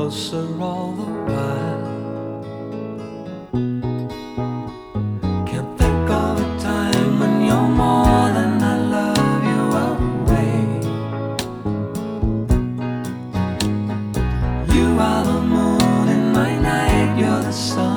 closer all the while. Can't think of a time when you're more than I love you away. You are the moon in my night, you're the sun